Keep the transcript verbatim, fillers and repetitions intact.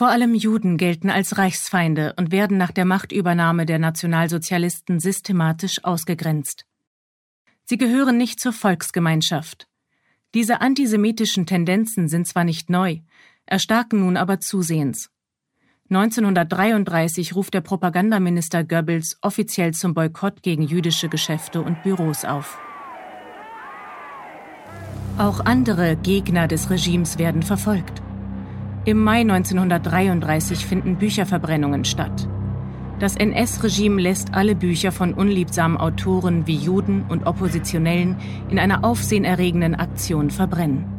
Vor allem Juden gelten als Reichsfeinde und werden nach der Machtübernahme der Nationalsozialisten systematisch ausgegrenzt. Sie gehören nicht zur Volksgemeinschaft. Diese antisemitischen Tendenzen sind zwar nicht neu, erstarken nun aber zusehends. neunzehnhundertdreiunddreißig ruft der Propagandaminister Goebbels offiziell zum Boykott gegen jüdische Geschäfte und Büros auf. Auch andere Gegner des Regimes werden verfolgt. Im Mai neunzehnhundertdreiunddreißig finden Bücherverbrennungen statt. Das N S-Regime lässt alle Bücher von unliebsamen Autoren wie Juden und Oppositionellen in einer aufsehenerregenden Aktion verbrennen.